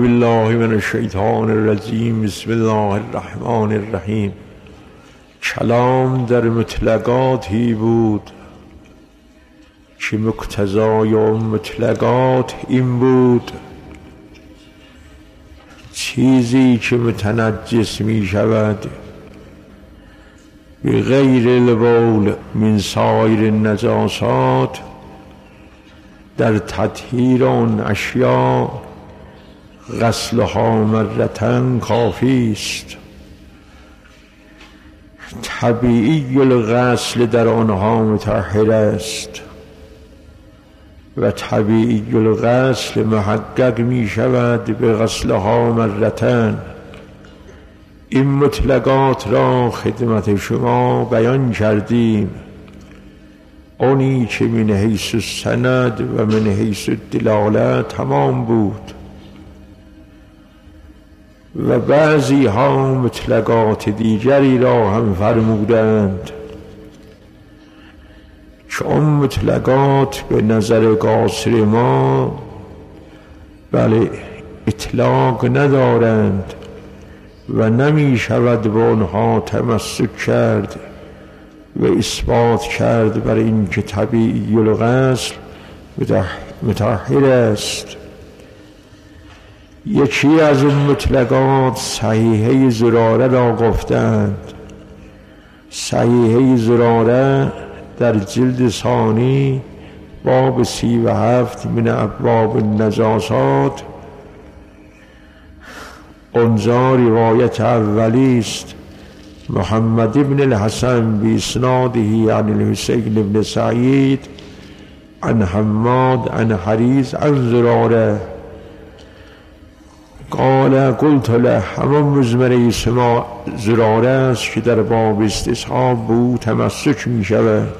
بالله من الشیطان الرجیم. بسم الله الرحمن الرحیم. کلام در مطلقاتی بود که مقتضای اون مطلقات این بود: چیزی که متنجس می شود به غیر البول من سایر النجاسات، در تطهیر آن اشیاء غسلها مرتن کافی است. طبیعی الغسل در آنها مطهر است و طبیعی الغسل محقق می شود به غسلها مرتن. این مطلقات را خدمت شما بیان کردیم، آنی که من حیث السند و من حیث الدلاله تمام بود و بعضی ها مطلقات دیگری را هم فرمودند که آن مطلقات به نظر قاصر ما بله اطلاق ندارند و نمی شود با آنها تمسک کرد و اثبات کرد بر این که طبیعی الغسل مطهر است. یکی از اون مطلقات صحیحه زراره را گفتند. صحیحه زراره در جلد ثانی باب 37 من ابواب النجاسات آنجا روایت اولی است: محمد ابن الحسن باسناده عن الحسین ابن سعید عن حماد عن حریز عن زراره قال قلت له، همان مزمره سما زراره است که در باب استصحاب به او تمسک می شود.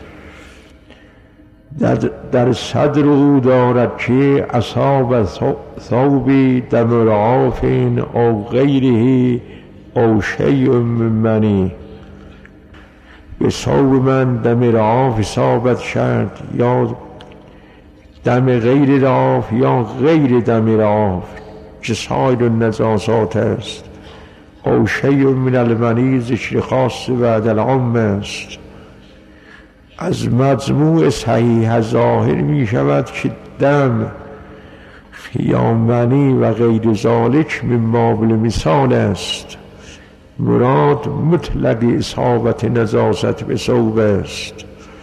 در صدر او دارد که اصاب ثوبی دم رعاف او غیره او شیء من منی، به ثوب من دم رعاف اصابت کرد یا دم غیر رعاف یا غیر دم رعاف که سایر النجاسات است. او شیء من المنی ذکر خاص بعد العام است. از مجموع صحیح ظاهر می شود که دم یا منی و غیر ذالک من باب المثال است. مراد مطلق اصابت نجاست به ثوب است،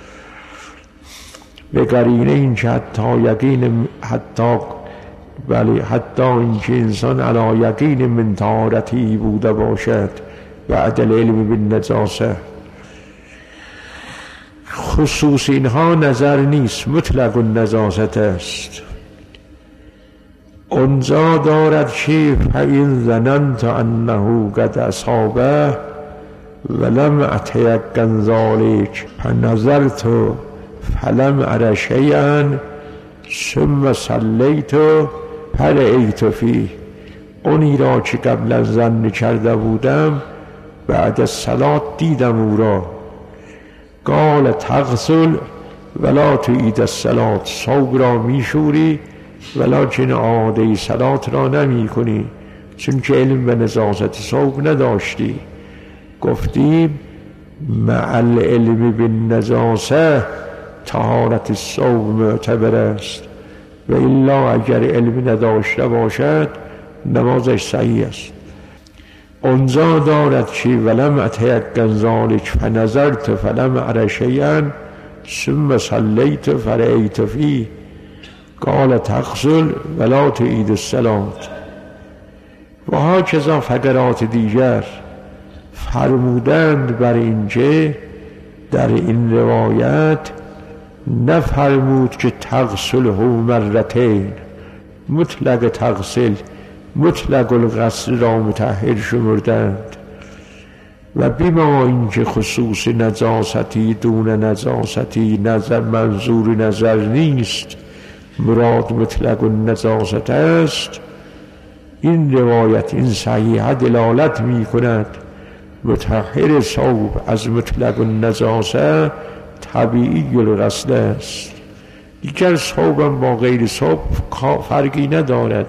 به قرینه این که حتی یقین حتی اینکه انسان علی یقین من طهارتی بوده باشد بعد العلم بالنجاسه. خصوص اینها نظر نیست، مطلق النجاست است. آنجا دارد که فإن ظننت انه قد اصابه ولم اتیقن ذلک فنظرت فلم ار شیئا ثم صلیت فرأیت فیه. اونی را که قبلا ظن کرده بودم بعد از صلات دیدم او را. قال تغسل ولا تعید الصلاة، ثوب را میشوری ولکن عاده صلات را نمی کنی، چون که علم به نجاست ثوب نداشتی. گفتیم مع العلم بالنجاسه طهارت ثوب معتبر است و الا اگر علم نداشته باشد نمازش صحیح است. آنجا دارد که ولم اتیقن ذلک فنظرت فلم ار شیئا ثم صلیت فرأیت فیه. قال تغسل ولا تعید الصلاة. و هاکذا فقرات دیگر فرمودند بر اینکه در این روایت نفرمود که تغسله مرتین، مطلق تغسل مطلق الغسل را مطهر شمردند و بما اینکه خصوص نجاستی دون نجاستی نظر منظور نظر نیست، مراد مطلق النجاست است، این روایت این صحیحه دلالت می کند مطهر ثوب از مطلق النجاسه طبیعی الغسل است. دیگر ثوبم با غیر ثوب فرقی ندارد،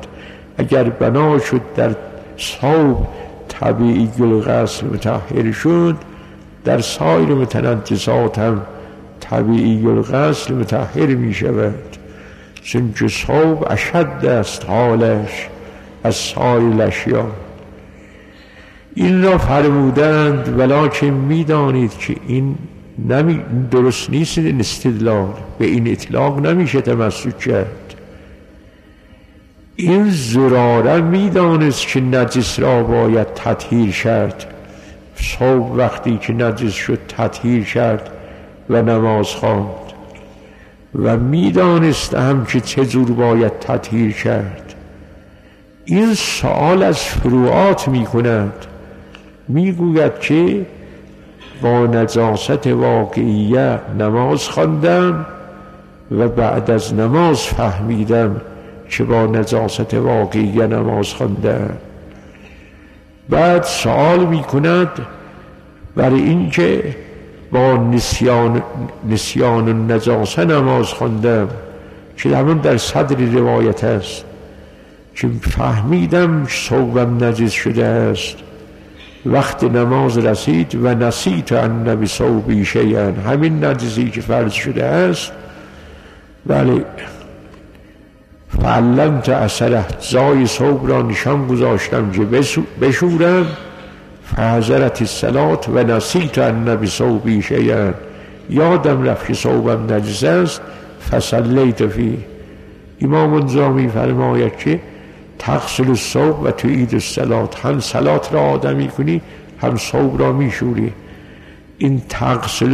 اگر بنا شد در ثوب طبیعی الغسل مطهر شد، در سایر متنجسات هم طبیعی الغسل مطهر می شود، چون ثوب اشد است حالش از سایر الاشیاء. این را فرمودند ولکن میدانید که این درست نیست. این استدلال به این اطلاق نمیشه تمسک کرد. این زراره میدانست که نجس را باید تطهیر کرد، ثوب وقتی که نجس شد تطهیر کرد و نماز خواند و میدانست هم که چجور باید تطهیر کرد. این سوال از فروعات میکند، میگوید که با نجاست واقعیه نماز خواندم و بعد از نماز فهمیدم که با نجاست واقعیه نماز خواندم. بعد سوال میکند برای اینکه با نسیان النجاسه نماز خواندم که همون در صدر روایت است که فهمیدم ثوبم نجس شده است. وقت نماز رسید و نسیت ان بثوبی شیئا، همین نجسی که فرض شده است. بله، فعلمت اثره، جای ثوب را نشان گذاشتم که بشورم. فحضرت الصلاة و نسیت ان بثوبی شیئا، یادم رفت که ثوبم نجس است. فصلیت فیه. امام الجامی فرماید که تغسل الثوب و تعید الصلاة، هم صلات را آدمی کنی هم ثوب را میشوری. این تغسل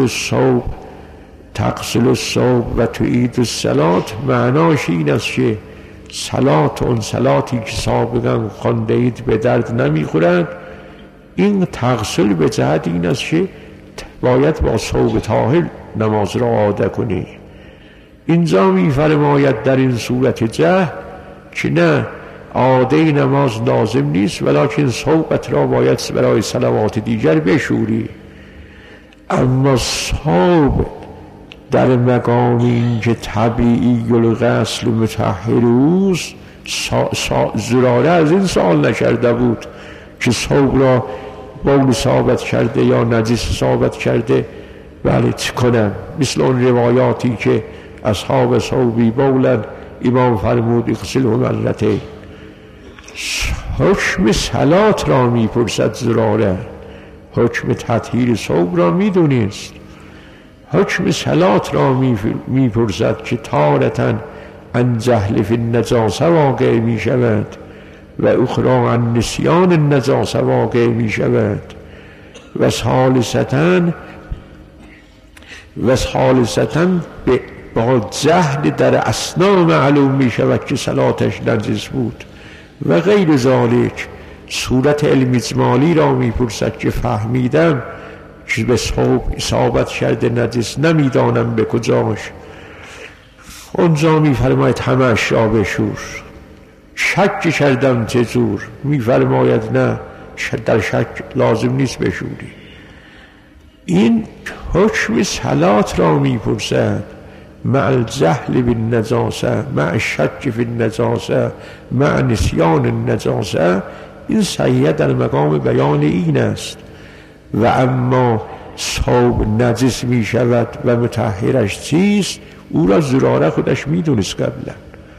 الثوب و تعید الصلاة معناش این است که صلات، اون صلاتی که سابقا خوانده اید به درد نمیخورد. این تغسل به جهت این است که باید با ثوب طاهر نماز را عاده کنی. اینجا میفرماید در این صورت جهل که نه، عاده نماز لازم نیست، ولکن ثوبت را باید برای صلوات دیگر بشوری. اما ثوب در مقام این که طبیعی الغسل مطهر اوست، زراره از این سوال نکرده بود که ثوب را بول ثابت کرده یا نجس ثابت کرده، بله چه کنم؟ مثل اون روایاتی که اصحاب ثوبی بولن امام فرمود اغسله مرتین. حکم صلات را میپرسد زراره، حکم تطهیر ثوب را میدونست. حکم صلات را میپرسد که تارةً عن جهل فی النجاسه واقع میشود و اخری عن نسیان النجاسه واقع میشود و ثالثةً با جهل در اثنا معلوم میشود که صلاتش نجس بود و غیر ذالک. صورت علم اجمالی را میپرسد که فهمیدم که به ثوب اصابت کرده نجس، نمیدانم به کجاش. اونجا میفرماید همش را بشور. شک کردم چجور؟ میفرماید نه، در شک لازم نیست بشوری. این حکم صلات را میپرسد مع الجهل بالنجاسه، مع الشک فی النجاسه، مع نسیان النجاسه. این صحیح در مقام بیان این است. و اما ثوب نجس می شود و مطهرش چیست، او را زراره خودش می دونست قبلا.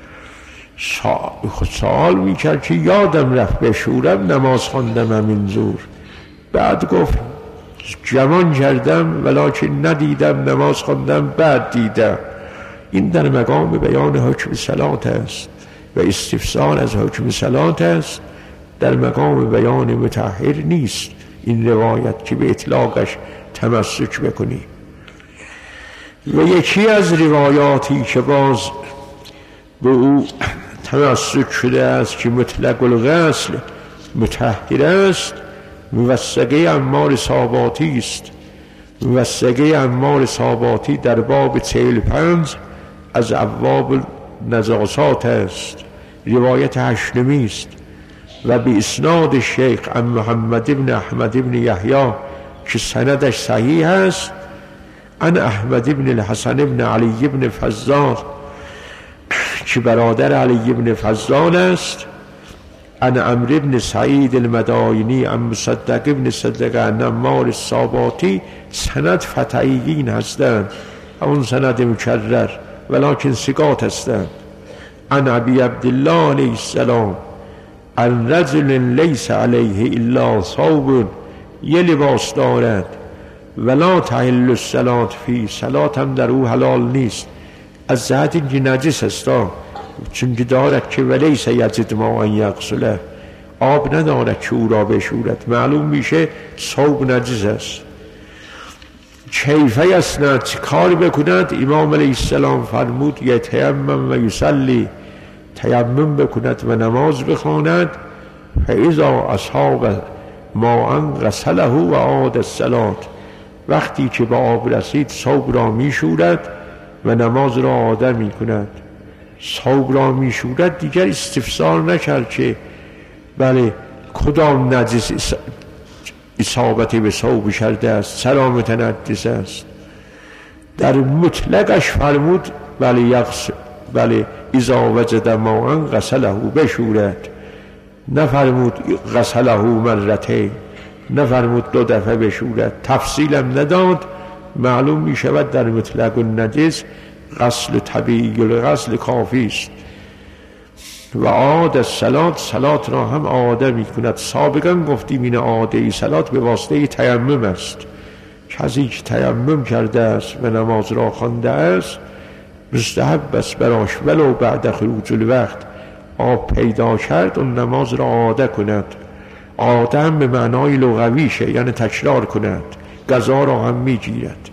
سوال می کرد که یادم رفت بشورم، نماز خواندم همین زور. بعد گفت جوان کردم ولکن ندیدم، نماز خواندم بعد دیدم. این در مقام بیان حکم صلات است و استفسار از حکم صلات است، در مقام بیان مطهر نیست. این روایت که به اطلاقش تمسک بکنی. و یکی از روایاتی که باز به او تمسک شده است که مطلق الغسل مطهر است، موثقه عمار صاباتی است. موثقه عمار صاباتی در باب 45 از ابواب نجاسات است، روایت هشتمی است و به اسناد شیخ عن محمد بن احمد بن یحیی که سندش صحیح است، عن احمد بن الحسن بن علی بن فضال که برادر علی بن فضال است، عن عمرو بن سعید المدائنی عن مصدق بن صدق عن عمار الصاباتی سند فتحیین هستند، اون سند مکرر ولکن ثقات هستند. عن ابی عبدالله علیه السلام عن رجل لیس علیه الا ثوب، یه لباس دارد ولا تحل الصلاة فی، صلات هم در او حلال نیست از جهت اینکه نجس است، چون که دارد که ولیس یجد ماء یغسله، آب ندارد که او را بشورد، معلوم میشه ثوب نجس است. کیفه یصنع، چه کار بکند؟ امام علیه السلام فرمود یتیمم و یصلی، تیمم بکند و نماز بخواند. فاذا اصاب ماء غسله و عاد الصلاة، وقتی که به آب رسید ثوب را میشورد و نماز را عاده میکند. ثوب را میشورد، دیگر استفسار نکرد که بله کدام نجس اصابتی به ثوب کرده است، چرا متنجس است. در مطلقش فرمود بله اذا وجد ماء غسله، بشورد. نفرمود غسله مرتين، نفرمود 2 دفعه بشورد، تفصیلم نداد. معلوم می شود در مطلق النجس غسل طبیعی الغسل کافی است. و عاد الصلاة، صلات را هم عاده می کند. سابقا گفتیم این عاده صلات به واسطه تیمم است. کسی که تیمم کرده است و نماز را خوانده است مستحب است براش ولو بعد خروج الوقت آب پیدا کرد اون نماز را عاده کند. عاده هم به معنای لغویشه، یعنی تکرار کند، قضا را هم می گیرد.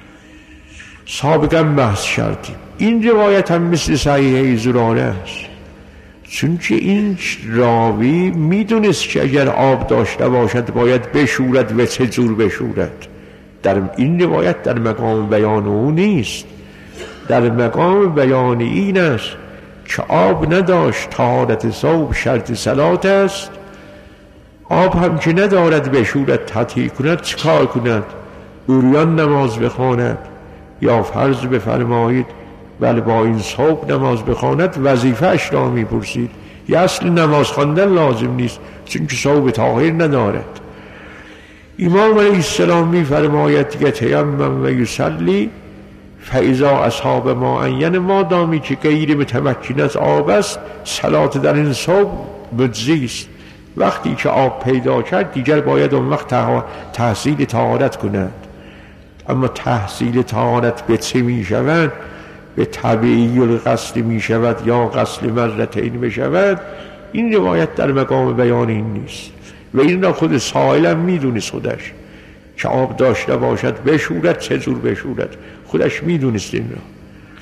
سابقا بحث کردیم این روایت هم مثل صحیح زراره است، چون که این راوی میدونست که اگر آب داشته باشد باید بشورد و چه جور بشورد. در این روایت در مقام بیان او نیست، در مقام بیان این است که آب نداشت، طهارت ثوب شرط صلات است، آب هم که ندارد بشورد تطهیر کند، چه کار کند؟ عریان نماز بخواند یا فرض بفرمایید بله با این ثوب نماز بخواند، وظیفه اش را میپرسید. یا اصل نماز خواندن لازم نیست چون که ثوب طاهر ندارد. امام علیه السلام میفرماید یتیمم و یصلی فاذا اصاب ماء، یعنی مادامی که غیر متمکن از آب است صلات در این ثوب مجزی است. وقتی که آب پیدا کرد دیگر باید اون وقت تحصیل طهارت کند. اما تحصیل طهارت به چه می شود؟ به طبیعی الغسل می شود یا غسل مرتين بشود. این روایت در مقام بیان این نیست و این را خود سائلم میدونست، خودش که آب داشته باشد بشورد، چه جور بشورد، خودش میدونست این را.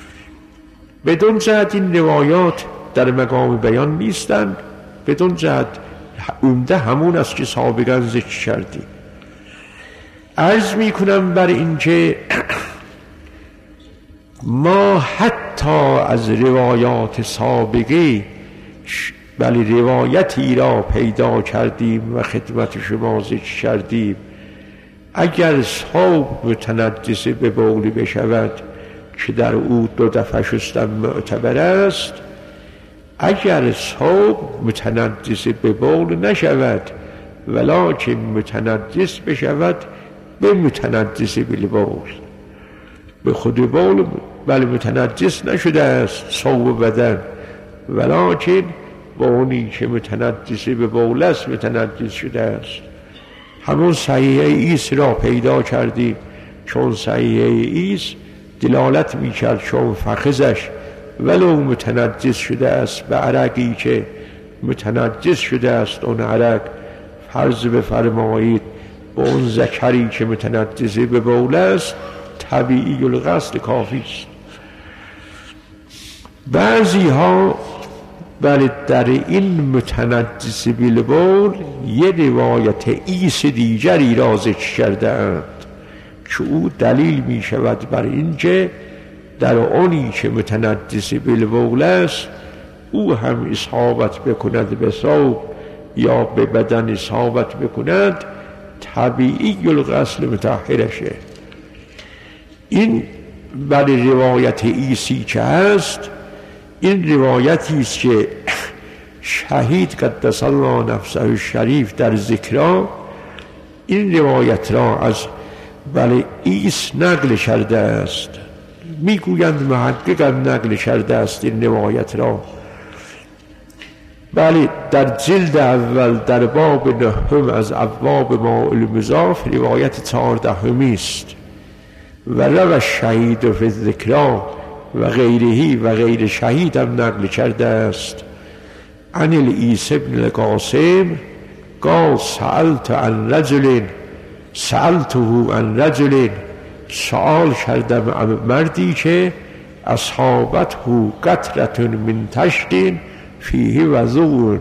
بدون جهت این روایات در مقام بیان نیستند، بدون جهت عمده همون است که سابقا ذکر کردیم. عرض میکنم بر این که ما حتی از روایات سابقه بلی روایتی را پیدا کردیم و خدمت شما ذکر کردیم. اگر ثوب متنجس به بول بشود که در او 2 دفعه شستن معتبر است، اگر ثوب متنجس به بول نشود ولکن متنجس بشود به متنجس بالبول، به خود بول بله متنجس نشده است ثوب بدن، ولکن با اونی که متنجس به بول است متنجس شده است. همون صحیح ایس را پیدا کردیم، چون صحیح ایس دلالت میکرد چون فخذش ولو متنجس شده است به عرقی که متنجس شده است، اون عرق فرض بفرمایید با اون ذکری که متنجس به بول است طبیعی الغسل کافی است. بعضی ها بله در این متنجس بالبول یه روایت ایس دیگری را ذکر کرده اند که او دلیل می شود بر این که در اونی که متنجس بالبول است او هم اصابت بکند به ثوب یا به بدن اصابت بکند طبیعی الغسل مطهرشه. این بله روایت ایسی که هست این روایتی است که شهید قدس الله نفسه الشریف در ذکرها این روایت را از ایس نقل کرده است. میگویند محقق نقل کرده است این روایت را. در جلد اول در باب نهم از ابواب ماء المضاف روایت 14 است. و روى الشهید فی الذکری و غیره و غیر شهید هم نقل کرده است. عن عیسی بن القاسم قال سألته عن رجل سؤال کردم مردی که اصابته قطرة من طشت فیه وضوء.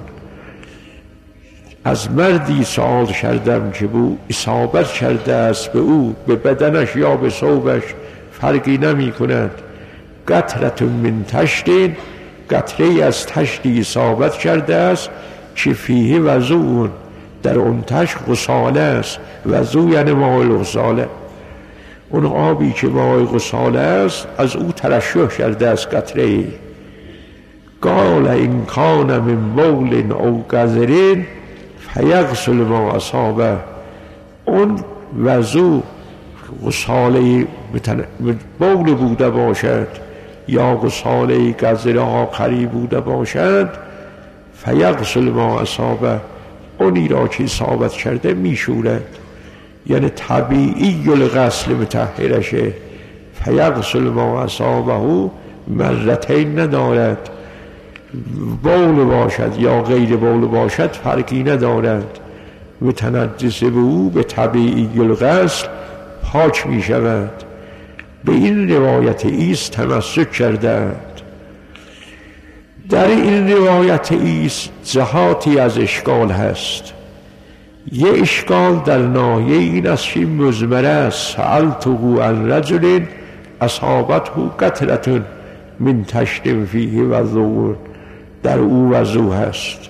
از مردی سؤال کردم که او اصابت کرده است به او، به بدنش یا به ثوبش فرقی نمی کند. قطرة من طشت، قطره از طشتی اصابت کرده است که فیه وضوء، در اون طشت غساله است. وضوء یعنی ماء الغساله، اون آبی که ماء غساله است از او ترشح کرده است قطره. قال این کان من بول او قذر فیغسل ما اصابه. اون وضوء غساله بول بوده باشد یا غساله قذر آخری بوده باشد، فیغسل ما اصابه، اونی را که اصابت کرده میشورد. یعنی طبیعی الغسل مطهرشه. فیغسل ما اصابه مرتین ندارد، بول باشد یا غیر بول باشد فرقی ندارد. متنجس به او به طبیعی الغسل پاک می شود. به این روایت ایست تمسک کردند. در این روایت ایست جهاتی از اشکال هست. یه اشکال در ناحیه این است که مزمره است. سألته عن رجل اصابته قطرة من طشت فیه وضوء، در او وضوء هست.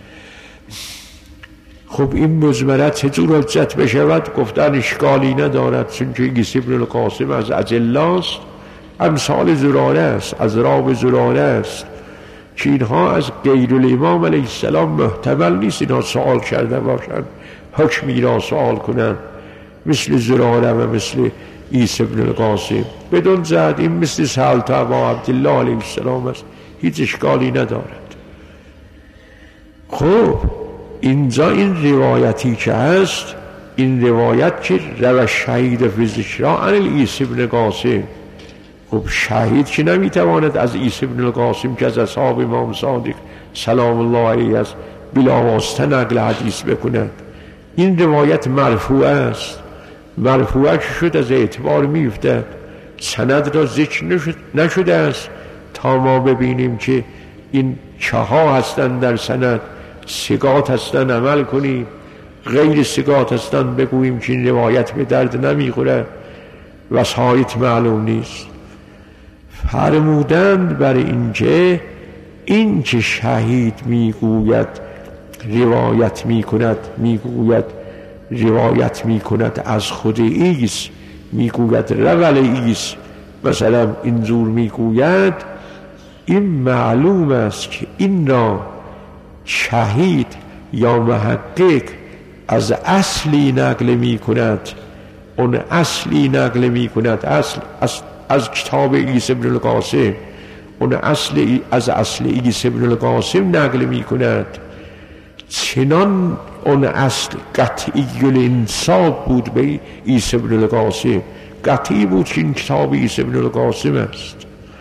خب این مزمره چطور حجت بشود؟ گفتن اشکالی ندارد، چون که عیسی بن القاسم از اجلاست، امثال زراره است، از راب زراره است که اینها از غیر الامام علیه السلام محتمل نیست اینها سوال کرده باشند، حکمی را سوال کنند، مثل زراره و مثل عیسی بن القاسم. بدون زد این مثل سألت ابا عبدالله علیه السلام است، هیچ اشکالی ندارد. خب اینجا این روایتی که هست، این روایت که روى الشهید فی الذکری عن عیسی بن القاسم، خب شهید که نمیتواند از عیسی بن القاسم که از اصحاب امام صادق سلام الله علیه است بلا واسطه نقل حدیث بکند. این روایت مرفوع است. مرفوع که شد از اعتبار میفتد، سند را ذکر نشده است تا ما ببینیم که این چها هستند در سند، ثقات هستند عمل کنیم، غیر ثقات هستند بگوییم که این روایت به درد نمیخوره، وسایط معلوم نیست. فرمودند بر اینکه این که شهید میگوید روایت میکند از خود ایس، میگوید رول ایس، مثلا اینجور میگوید، این معلوم است که این را شهید یا محقق از اصلی نقل میکند. اون اصلی نقل میکند، اصل از کتاب عیسی بن القاسم، اون اصل از اصل عیسی بن القاسم نقل میکند. چنان اون اصل قطعی الانساب بود به عیسی بن القاسم، قطعی بود که این کتاب عیسی بن القاسم است.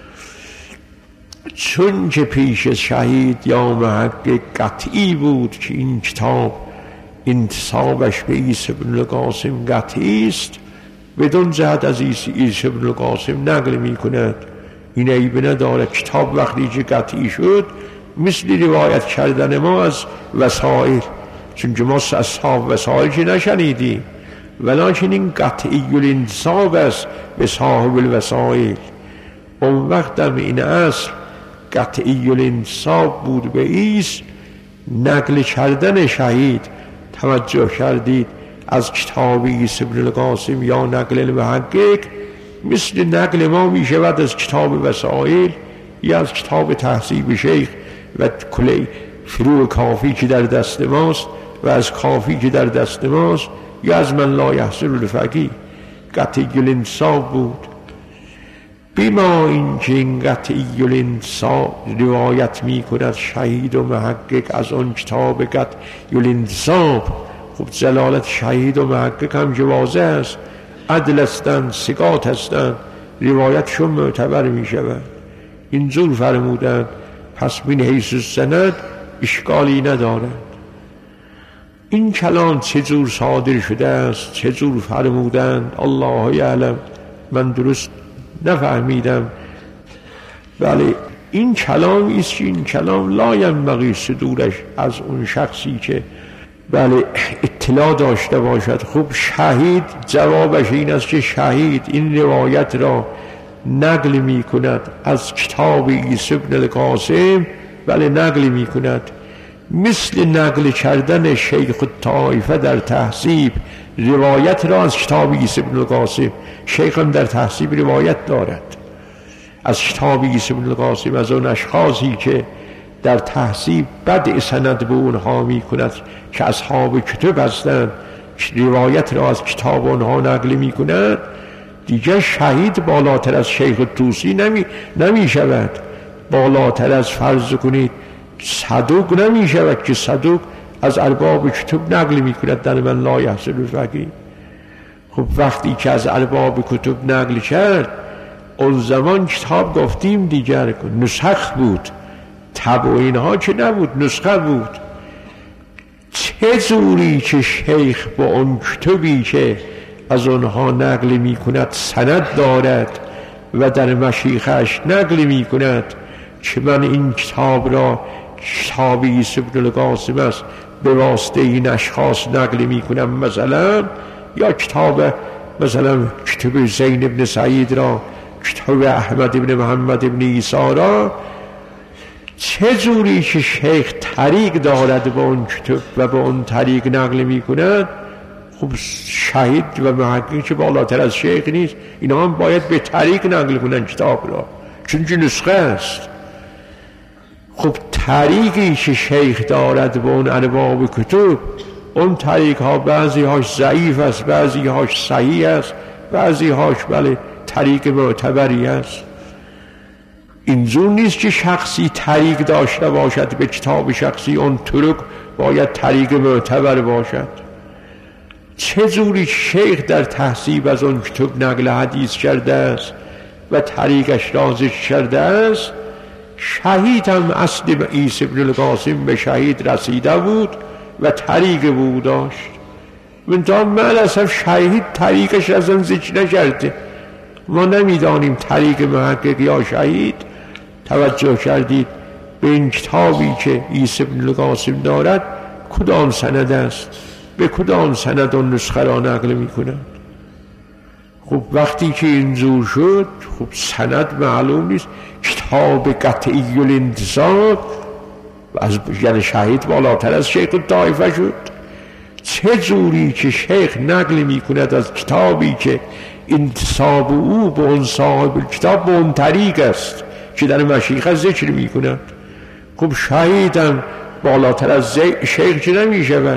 چون که پیش شهید یا محقق قطعی بود که این کتاب انتسابش به عیسی بن القاسم قطعی است، بدون جهت از عیسی بن القاسم نقل می کند. این عیب ندارد. کتاب وقتی که قطعی شد مثل روایت کردن ما از وسائل، چون که ما از اصحاب وسائل که نشنیدیم، ولیکن این قطعی الانتساب است به صاحب الوسائل. اون وقت هم این اصل قطعی الانتساب بود به ایست، نقل کردن شهید توجه کردید از کتاب عیسی بن القاسم یا نقل محقق مثل نقل ما می شود از کتاب وسائل یا از کتاب تهذیب شیخ فروغ کافی که در دست ماست و از کافی که در دست ماست یا از من لا یحصل الفقی قطعی الانصاب بود. بیما اینکه این قطعی الانصاب روایت می کند شهید و محقق از اون کتاب قطعی الانصاب، خب جلالت شهید و محقق هم جوازه است، عدل هستند، ثقات هستند، روایتشون معتبر می شود. اینجور فرمودند. پس من حیث السند اشکالی ندارد. این کلام چجور صادر شده است، چجور فرمودند، الله یعلم، من درست نفهمیدم. بله این کلام است که این کلام لا ینبغی صدورش از اون شخصی که بله اطلاع داشته باشد. خب شهید جوابش این است که شهید این روایت را نقل می کند از کتاب عیسی بن القاسم، بله نقل می کند، مثل نقل کردن شیخ الطائفه در تهذیب روایت را از کتاب عیسی بن القاسم. شیخ هم در تهذیب روایت دارد از کتاب عیسی بن القاسم، از اون اشخاصی که در تهذیب بدء سند به اونها می کند که اصحاب کتب هستند، روایت را از کتاب اونها نقل می کند. دیگه شهید بالاتر از شیخ طوسی نمی شود، بالاتر از فرض کنید صدوق نمی شود که صدوق از ارباب کتب نقل می کند در من لا یحصل الفقی. خب وقتی که از ارباب کتب نقل کرد اون زمان کتاب گفتیم دیگر نسخ بود، طبع و اینها که نبود، نسخه بود. چه زوری که شیخ با اون کتبی که از اونها نقل می کند سند دارد و در مشیخش نقل می کند که من این کتاب را کتاب عیسی بن القاسم است به واسطه این اشخاص نقل می کنم مثلا، یا کتاب مثلا کتاب زین ابن سعید را، کتاب احمد ابن محمد ابن عیسی را. چه جوری که شیخ طریق دارد با اون کتب و با اون طریق نقل می کند، خب شهید و محقق که بالاتر از شیخ نیست، اینا هم باید به طریق نقل کنن کتاب را، چون که نسخه است. خب طریقی که شیخ دارد با اون ارباب کتب، اون طریق ها بعضی هاش ضعیف است، بعضی هاش صحیح است، بعضی هاش بله طریق معتبری است. اینجور نیست که شخصی طریق داشته باشد به کتاب شخصی، اون طرق باید طریق معتبر باشد. چه جوری شیخ در تهذیب از اون کتب نقل حدیث کرده است و طریقش را ذکر کرده است. شهید هم اصل عیسی بن القاسم به شهید رسیده بود و طریق بود داشت، منتها مالاسف شهید طریقش از اون ذکر نکرده. ما نمیدانیم طریق محقق یا شهید. توجه کردید به این کتابی که عیسی بن القاسم دارد کدام سند است، به کدام سند اون نسخه را نقل می کنند. خب وقتی که اینجور شد، خب سند معلوم نیست، کتاب قطعی الانتصاب از یعنی شهید بالاتر از شیخ الطائفه شد. چه جوری که شیخ نقل می کند از کتابی که انتصاب او به اون صاحب کتاب به اون طریق است که در مشیخه ذکر می کند. خب شهیدم بالاتر از شیخ چه نمی شود،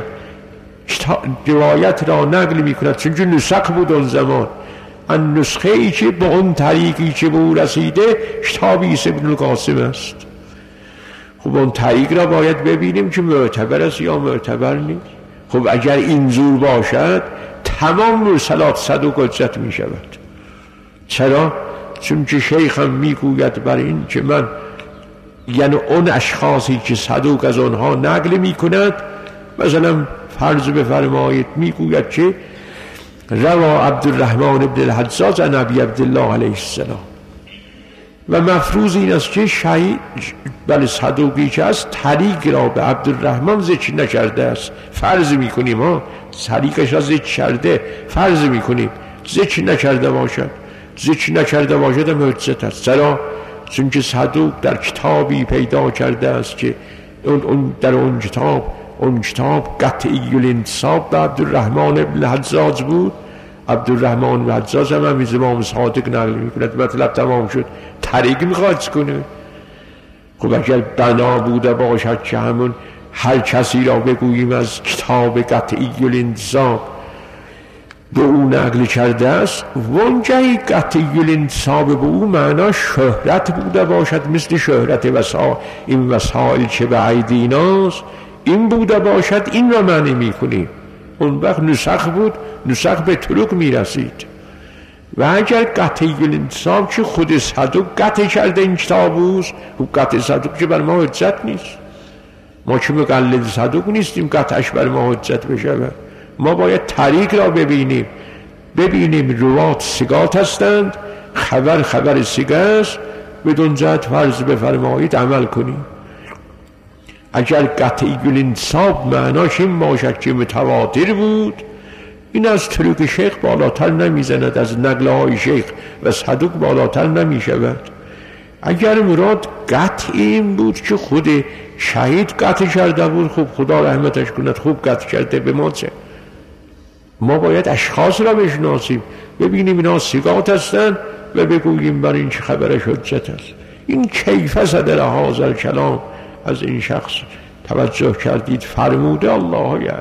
روایت را نقل می کند، چون که نسخ بود اون زمان، ان نسخه ای که به اون طریقی که به او رسیده کتاب عیسی بن القاسم است. خب اون طریق را باید ببینیم که معتبر است یا معتبر نیست. خب اگر اینجور باشد تمام مرسلات صدوق حجت می شود. چرا؟ چون که شیخ هم می گوید بر این که من یعنی اون اشخاصی که صدوق از آنها نقل می کند، مثلا فرض بفرمایید می گوید که روا عبدالرحمن ابن الحجاج عن ابی عبدالله علیه السلام، و مفروض این است که شهید بله صدوقی که است طریق را به عبدالرحمن ذکر نکرده است. فرض میکنیم ها طریقش را ذکر کرده، فرض میکنیم ذکر نکرده باشد، ذکر نکرده باشد هم حجت است. چرا؟ چون که صدوق در کتابی پیدا کرده است که در اون کتاب قطعی الانتصاب به عبدالرحمن ابن الحجاج بود. عبدالرحمن ابن الحجاج هم امام صادق نقل میکند. مطلب تمام شد. طریق میخواد کنه، خب اگر بنا بوده باشد که همون هر کسی را بگوییم از کتاب قطعی الانتساب به او نقل کرده است، وانجای قطعی الانتساب به او معنا شهرت بوده باشد، مثل شهرت این وسائل که به ایدیناست این بوده باشد، این را معنی میکنیم. اون وقت نسخ بود، نسخ به طرق میرسید. و اگر قطعی الانتساب که خود صدوق قطع کرده این کتاب اوست، قطع صدوق که بر ما حجت نیست، ما که مقلد صدوق نیستیم قطعش بر ما حجت بشه. ما باید طریق را ببینیم روات ثقات هستند، خبر ثقه است، بدون جهت فرض بفرمایید عمل کنیم. اگر قطعی الانتساب معناش این باشد که متواتر بود، این از طریق شیخ بالاتر نمیزند، از نقل های شیخ و صدوق بالاتر نمیشود. اگر مراد قطع این بود که خود شهید قطع کرده بود، خب خدا رحمتش کند، خوب قطع کرده، به ما چه؟ ما باید اشخاص را بشناسیم، ببینیم اینا ثقات هستند و بگوییم بر این چه خبرش حجت است. این کیف صدر هذا الکلام از این شخص توجه کردید فرموده الله یعلم.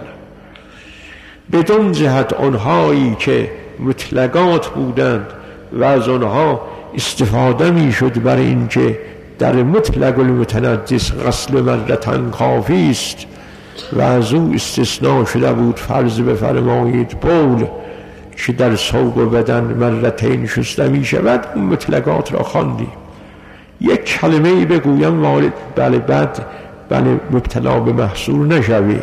بدون جهت آنهایی که مطلقات بودند و از آنها استفاده می شد برای این که در مطلق المتنجس غسل مرتن کافی است و از او استثناء شده بود فرض بفرمایید بول که در ثوب بدن مرتین شسته می شود، اون مطلقات را خواندیم. یک کلمه بگویم وارد بله مبتلا به محصول نشویم.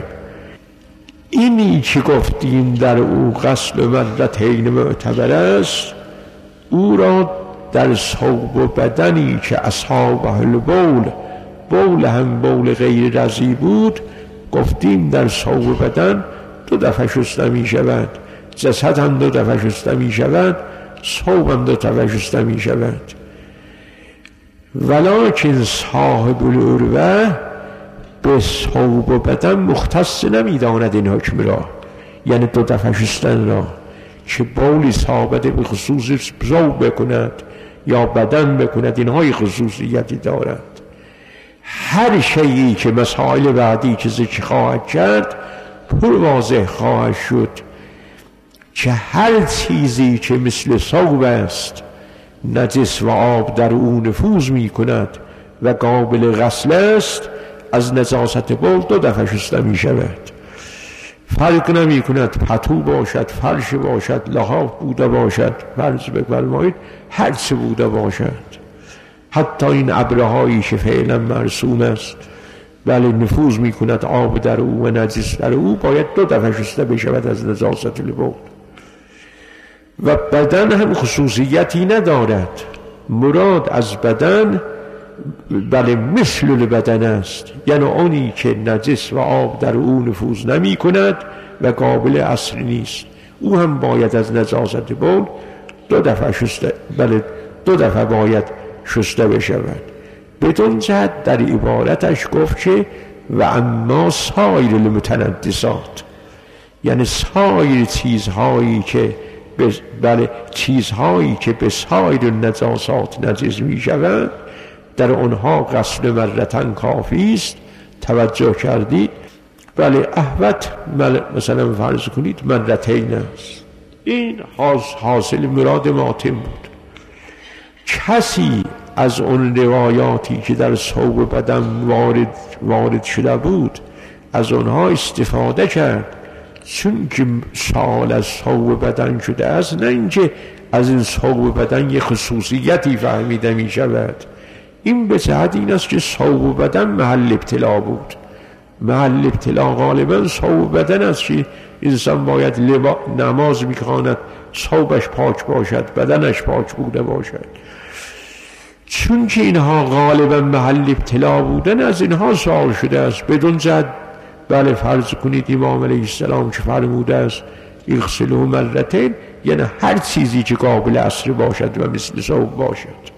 اینی که گفتیم در او غسل مرتین معتبر است، او را در ثوب بدنی که اصحابه البول، بول هم بول غیر رضی بود، گفتیم در ثوب بدن 2 دفعه شسته می شود، جسد هم 2 دفعه شسته می شود، ثوب هم 2 دفعه شسته می شود. ولکن صاحب العروه به ثوب بدن مختص نمی داند این حکم را، یعنی 2 دفعه شستن را، که بولی ثابت به خصوص ثوب بکند یا بدن بکند، اینهای خصوصیتی دارد. هر شیئی که مسائل بعدی که ذکر خواهد کرد پر واضح خواهد شد که هر چیزی که مثل ثوب است نجس و آب در او نفوذ می کند و قابل غسل است، از نجاست بول 2 دفعه شسته می شود. فرق نمی کند پتو باشد، فرش باشد، لحاف بوده باشد، فرض بفرمایید هر چه بوده باشد، حتی این ابرهایی که فعلا مرسوم است ولی نفوذ می کند آب در او و نجس در او، باید 2 دفعه شسته بشود از نجاست البول. و بدن هم خصوصیتی ندارد، مراد از بدن بله مثل البدن است، یعنی اونی که نجس و آب در او نفوذ نمی کند و قابل عصر نیست، او هم باید از نجاست بول 2 دفعه شسته، بله 2 دفعه باید شسته بشود. بدون جهت در عبارتش گفت که و اما سایر المتنجسات، یعنی سایر چیزهایی که چیزهایی که به سایر نجاسات نجس می شود در آنها غسل مرتن کافی است. توجه کردید؟ بله احوت مثلا فرض کنید مرتین است، این حاصل مراد ماتم بود. کسی از اون روایاتی که در ثوب بدن وارد شده بود از اونها استفاده کرد، چون که سوال از ثوب بدن شده است، نه اینکه از این ثوب بدن یه خصوصیتی فهمیده می شود. این به جهت این است که ثوب بدن محل ابتلا بود. محل ابتلا غالبا ثوب بدن است که انسان باید نماز میخواند ثوبش پاک باشد، بدنش پاک بوده باشد. چون که اینها غالبا محل ابتلا بودن، از اینها سوال شده است. بدون جهت بله فرض کنید امام علیه السلام که فرموده است اغسلوا مرتین، یعنی هر چیزی که قابل عصر باشد و مثل ثوب باشد.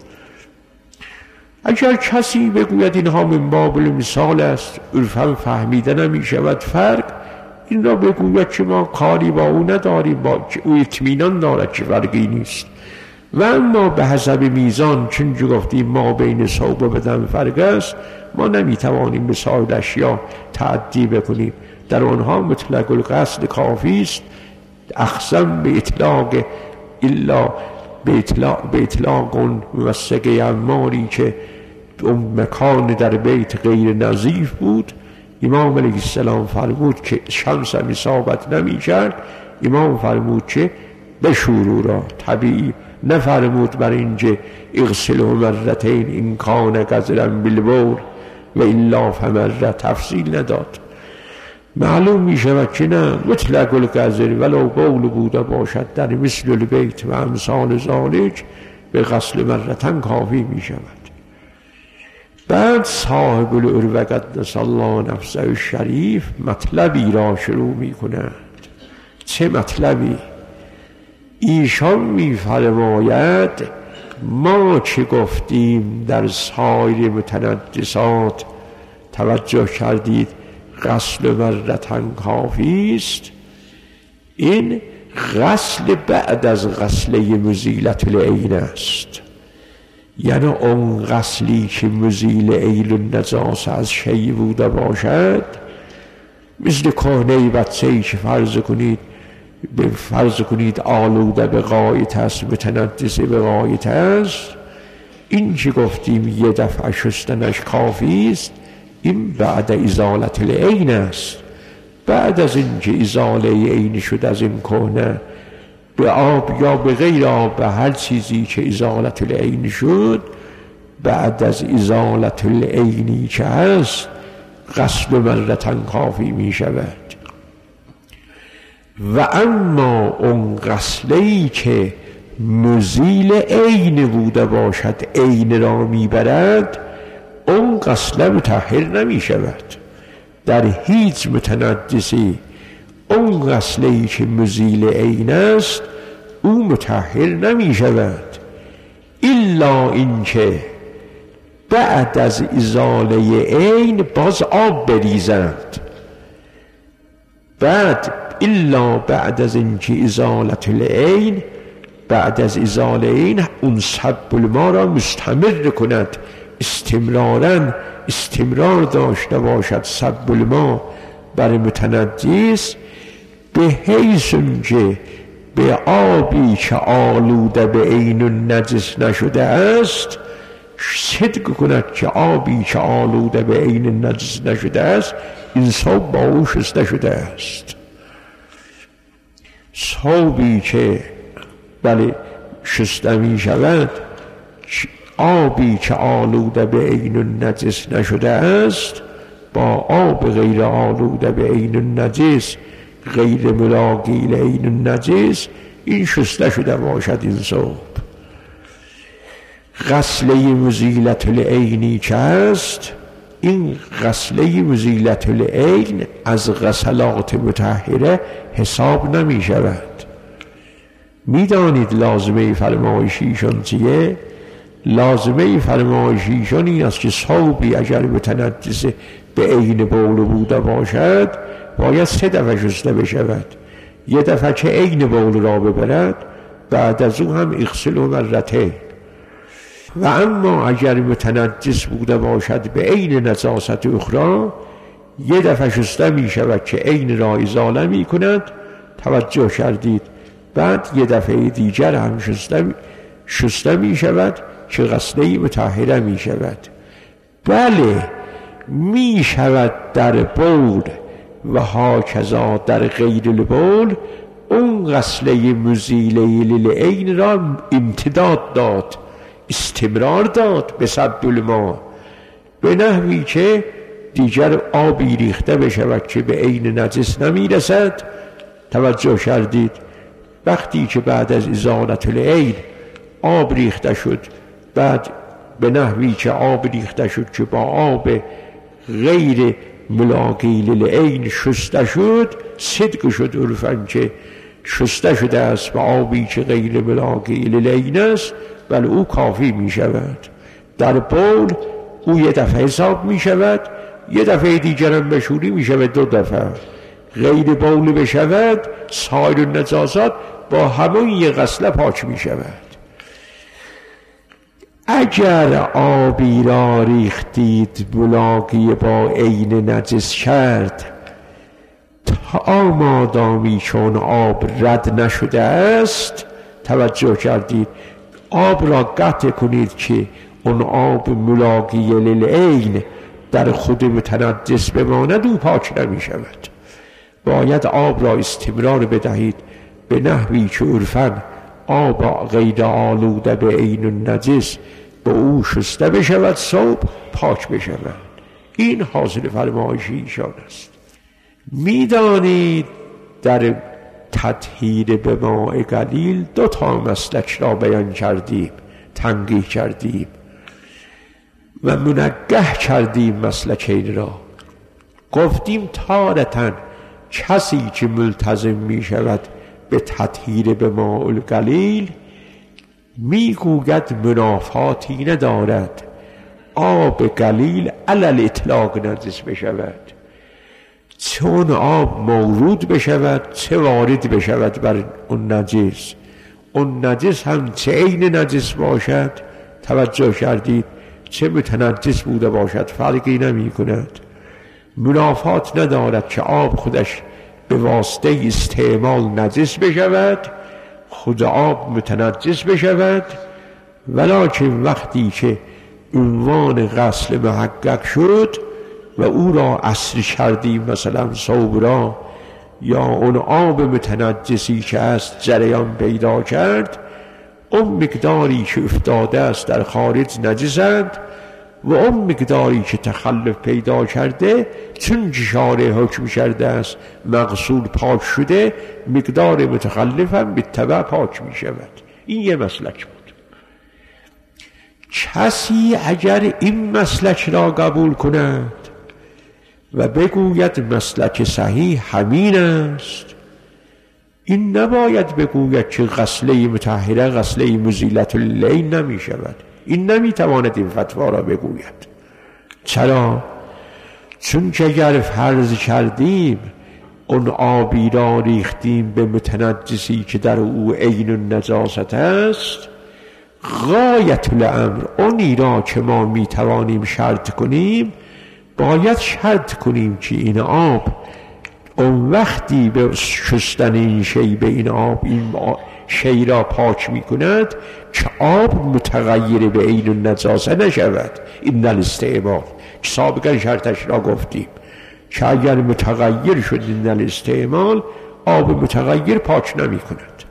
اگر کسی بگوید اینها من باب المثال است، عرفاً فهمیده نمی شود فرق، این را بگوید که ما کاری با او نداریم، با که او اطمینان دارد که فرقی نیست. و اما به حسب میزان، چون گفتیم ما بین صوب و بدن فرق است، ما نمیتوانیم به سایر اشیا تعدی بکنیم. در آنها مطلق القصد کافی است، اخصم به اطلاق الا به اطلاق اون موثقه اماری که اون مکان در بیت غیر نظیف بود. امام علیه السلام فرمود که شمس هم اصابت نمی کرد، امام فرمود که بشورو را طبیعی، نفرمود بر اینجا اغسله مرتین این کان قذرا بالبول و الا فمره، تفصیل نداد. معلوم می شود که نه، مطلق القذر ولو بول بوده باشد در مثل البیت و امثال ذالک به غسل مرتن کافی می شود. بعد صاحب العروة قدس الله نفسه الشریف مطلبی را شروع می کند. چه مطلبی؟ ایشان می فرماید ما چه گفتیم در سایر متنجسات، توجه کردید غسل مرتن کافی است. این غسل بعد از غسله مزیلت العین است، یعنی اون غسلی که مزیل عین النجاسه از شیء بوده باشد، مثل کهنه بچه‌ای که فرض کنید آلوده به غایت است، متنجسه به غایت است، این که گفتیم یه دفعه شستنش کافی است، این بعد ازالت العین است. بعد از این که ازاله عین شد از این کهنه به آب یا به غیر آب، به هر چیزی که ازالت العین شد، بعد از ازالت العینی که هست غسل مرتن کافی می شود. و اما اون غسله‌ای که مزیل عین بوده باشد، عین را می برد، اون غسله مطهر نمی شود. در هیچ متنجسی اون غسله‌ای که مزیل عین است او مطهر نمی شود، الا اینکه بعد از ازاله عین باز آب بریزند. بعد الا بعد از اینکه ازالت العین، بعد از ازاله عین اون سب الماء را مستمر کند، استمرار داشته باشد سب الماء بر متنجس، به حیث که به آبی که آلوده به عین النجس نشده است صدق کند که آبی که آلوده به عین النجس نشده است این صوب با او شسته شده است. صوبی که بله شسته می شود، آبی که آلوده به عین النجس نشده است با آب غیر آلوده به عین النجس، غیر ملاقی لعین النجس، این شسته شده باشد این صوب. غسله مزیلت العینی که است، این غسله مزیلت العین از غسلات مطهره حساب نمی شود. می دانید لازمه فرمایش ایشان چیه؟ لازمه فرمایش ایشان این است که صوبی اگر متنجس به عین بول بوده باشد باید 3 دفعه شسته بشود. یه دفعه که عین بول را ببرد، بعد از او هم اغسل و مرتین. و اما اگر متنجس بوده باشد به عین نجاست اخرى، یه دفعه شسته می شود که عین را ازاله می کند، توجه کردید، بعد یه دفعه دیگر هم شسته می شود که غسله مطهره می شود. بله می شود در بول و هاکذا در غیر البول اون غسله مزیله للعین را امتداد داد، استمرار داد به سب الماء، به نحوی که دیگر آبی ریخته بشود که به عین نجس نمی رسد. توجه کردید؟ وقتی که بعد از ازالت العین آب ریخته شد، بعد به نحوی که آب ریخته شد که با آب غیر ملاقی للعین شسته شد، صدق شد عرفاً که شسته شده است و آبی که غیر ملاقی للعین است، بل او کافی می شود. در بول او یه دفعه حساب می شود، یه دفعه دیگر هم بشوری می شود 2 دفعه. غیر بول بشود سایر النجاسات با همون یه غسله پاک می شود. اگر آبی را ریختید ملاقی با عین نجس کرد، تا مادامی چون آب رد نشده است، توجه کردید، آب را قطع کنید که اون آب ملاقی للعین در خود متنجس بماند، او پاک نمی شود. باید آب را استمرار بدهید به نحوی که عرفاً آب غیر آلوده به عین النجس به او شسته بشود، ثوب پاک بشود. این حاصل فرمایش ایشان است. میدانید در تطهیر به ماء قلیل 2 مسلک را بیان کردیم، تنقیح کردیم و منقح کردیم مسلکین را. گفتیم تارةً کسی که ملتزم می شود به تطهیر به ماء القلیل میگوید منافاتی ندارد آب قلیل علی الاطلاق نجس بشود، چون آب مورود بشود چه وارد بشود بر اون نجس، اون نجس هم چه عین نجس باشد، توجه کردید، چه متنجس بوده باشد فرقی نمی کند. منافات ندارد که آب خودش به واسطه استعمال نجس بشود، خود آب متنجس بشود، ولکن وقتی که عنوان غسل محقق شد و او را عصر کردیم، مثلا ثوب را یا اون آب متنجسی که است جریان پیدا کرد، اون مقداری که افتاده است در خارج نجسند و اون مقداری که تخلف پیدا کرده چون شارع حکم کرده است مغسول پاک شده، مقدار متخلف هم به تبع پاک می شود. این یه مسلک بود. کسی اگر این مسلک را قبول کند و بگوید مسلک صحیح همین است، این نباید بگوید که غسله مطهره غسله مزیلة للعین نمی شود. این نمیتواند این فتوا را بگوید. چرا؟ چون که اگر فرض کردیم اون آبی را ریختیم به متنجسی که در او عین النجاست است، غایت الامر اونی را که ما میتوانیم شرط کنیم باید شرط کنیم که این آب اون وقتی به شستن این شی به این آب این شی را پاک می کند که آب متغیر به عین النجاسه نشود. این الاستعمال که سابقا شرطش را گفتیم که اگر متغیر شد این الاستعمال، آب متغیر پاک نمی کند.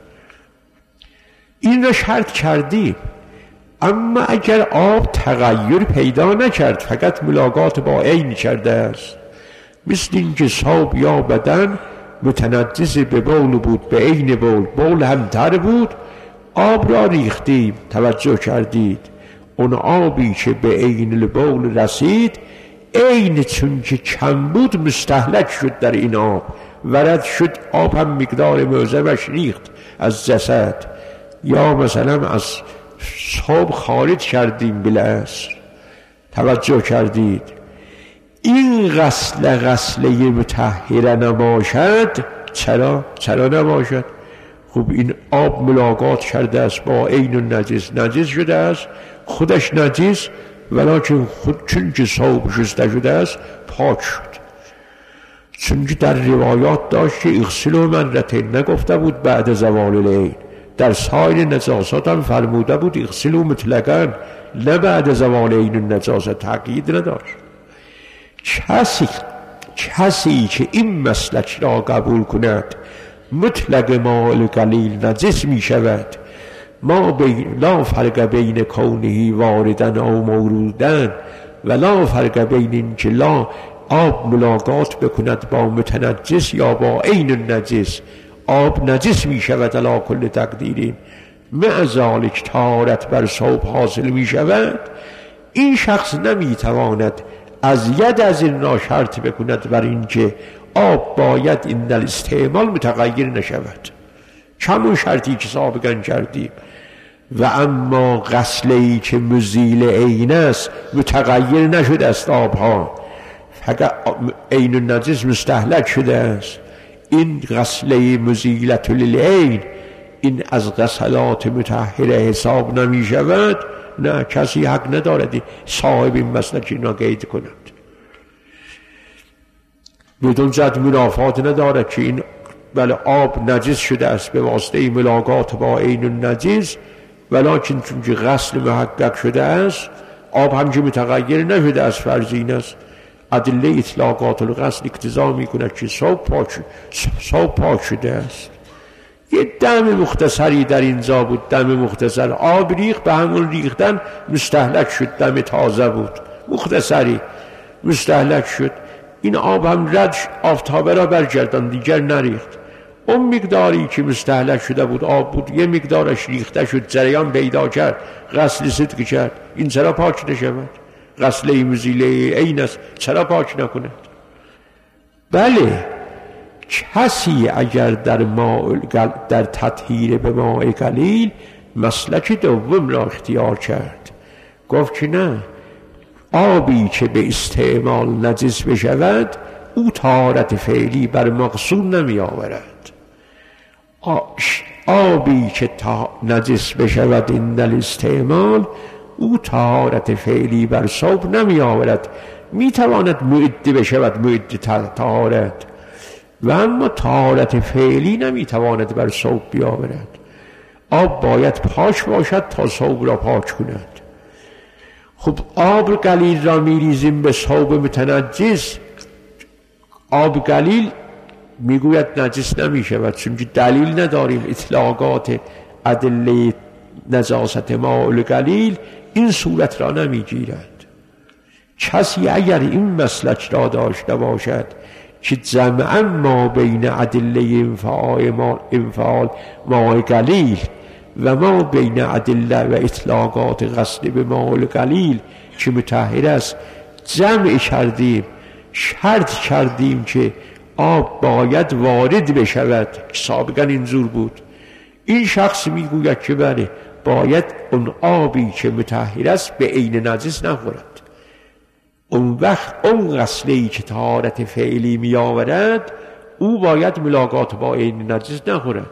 این را شرط کردیم. اما اگر آب تغییر پیدا نکرد، فقط ملاقات با عین کرده است، مثل اینکه ثوب یا بدن متنجس به بول بود، به عین بول هم تر بود، آب را ریختیم، توجه کردید، اون آبی که به عین البول رسید، عین چون که کم بود مستهلک شد در این آب، ورد شد، آب هم مقدار معظمش ریخت از جسد، یا مثلا از ثوب خارج کردیم بالعصر. توجه کردید، این غسله مطهره نباشد. چرا نباشد؟ خب این آب ملاقات کرده است با عین النجس، نجس شده است، خودش نجس، ولکن خود چون که ثوب شسته شده است پاک شد. چون که در روایات داشت که اغسلوا مرتین، نگفته بود بعد زوال العین. در سایر نجاسات هم فرموده بود اغسلوا مطلقاً، نه بعد زوال عین النجاسه، تقیید نداشت. کسی که این مسلک را قبول کند مطلق ماء قلیل نجس می شود، لا فرق بین کونه واردن او موردن و لا فرق بین این که لا آب ملاقات بکند با متنجس یا با عین النجس، آب نجس می شود علی کل تقدیریم، مع ذالک طهارت بر ثوب حاصل می شود. این شخص نمی تواند از این را شرط بکند بر این که آب باید این الاستعمال متغیر نشود، همون شرطی که سابقا کردیم. و اما غسله‌ای که مزیل عین است، متغیر نشده است آبها، فقط عین النجس مستهلک شده است، این غسله مزیلة للعین، این از غسلات مطهره حساب نمی شود. نه، کسی حق ندارد صاحب این مسلک اینا قید کند. بدون جد منافات ندارد که این بله آب نجس شده است به واسطه ملاقات با عین النجس، ولکن چون که غسل محقق شده است، آب همچه متغیر نشده است، فرضین است. ادله اطلاقات الغسل اقتضا میکند که صوب پاک شده است. یه دم مختصری در اینجا بود، دم مختصر، آب ریخت، به همون ریختن مستهلک شد، دم تازه بود، مختصری مستهلک شد. این آب هم رد آفتابه را برگردان، دیگر نریخت. اون مقداری که مستهلک شده بود آب بود، یه مقدارش ریخته شد، جریان پیدا کرد، غسل صدق کرد. این چرا پاک نشود؟ غسل مزیله عین است، چرا پاک نکند؟ بله، کسی اگر در تطهیر به ماء قلیل مسلک دوم را اختیار کرد، گفت که نه، آبی که به استعمال نجس بشود او طهارت فعلی بر مقصود نمی آورد. آبی که نجس بشود این در استعمال او طهارت فعلی بر صوب نمی آورد. می تواند معد بشود، معد طهارت، و اما طهارت فعلی نمی تواند بر صوب بیاورد. آب باید پاک باشد تا صوب را پاک کند. خب آب قلیل را می ریزیم به صوب متنجس، آب قلیل میگوید نجس نمی شود، چون دلیل نداریم. اطلاقات ادله نجاست ماء القلیل این صورت را نمی گیرد. کسی اگر این مسلک را داشته باشد که جمعا ما بین ادله انفعال ماء قلیل و ما بین ادله و اطلاقات غسل به ماء القلیل که مطهر است جمع کردیم، شرط کردیم که آب باید وارد بشود، سابقا اینجور بود، این شخص میگوید که بله باید اون آبی که مطهر است به عین نجس نخورد. اون وقت اون غسلی که طهارت فعلی می آورد او باید ملاقات با عین نجس نخورد.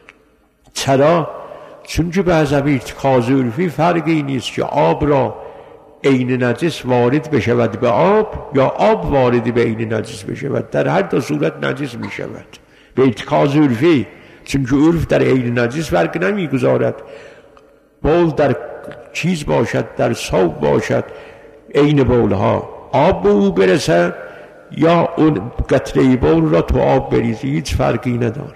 چرا؟ چون که به حسب ارتکاز عرفی فرقی نیست که آب را عین نجس وارد بشود به آب یا آب وارد به عین نجس بشود، در هر دو صورت نجس می شود به ارتکاز عرفی، چون که عرف در عین نجس فرق نمی گذارد. بول در چیز باشد، در صوب باشد، عین بولها آب به او برسد یا اون قطره بول را تو آب بریزی، هیچ فرقی ندارد.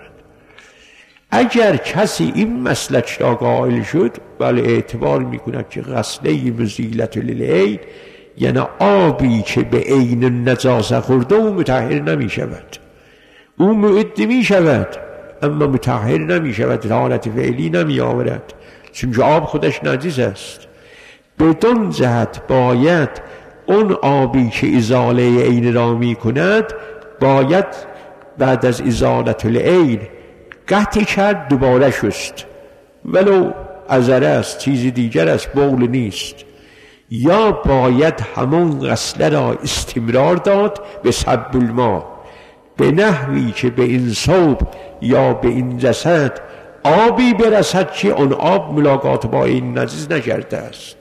اگر کسی این مسلک را قائل شد، بله اعتبار میکند که غسله مزیلت للعین، یعنی آبی که به عین نجاسه خورده او مطهر نمی شود، او معد می شود اما مطهر نمی شود، طهارت فعلی نمی آورد، چون آب خودش نجس است. بدون جهت باید اون آبی که ازاله عین را می کند باید بعد از ازالت العین قطع کرد، دوباره شست، ولو عذره است، چیزی دیگر است، بول نیست. یا باید همون غسله را استمرار داد به سب الماء، به نحوی که به این صوب یا به این جسد آبی برسد که اون آب ملاقات با این نجس نکرده است.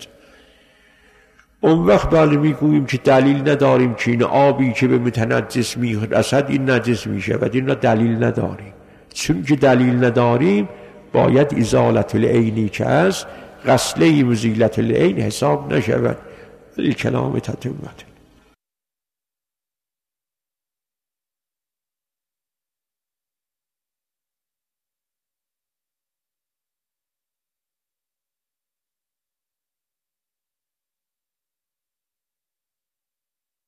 اون وقت بله میگوییم که دلیل نداریم که این آبی که به متنجس میرسد این نجس میشود، این را دلیل نداریم. چون که دلیل نداریم باید ازالت العینی که است غسله مزیلت العین حساب نشود. الکلام تتمت.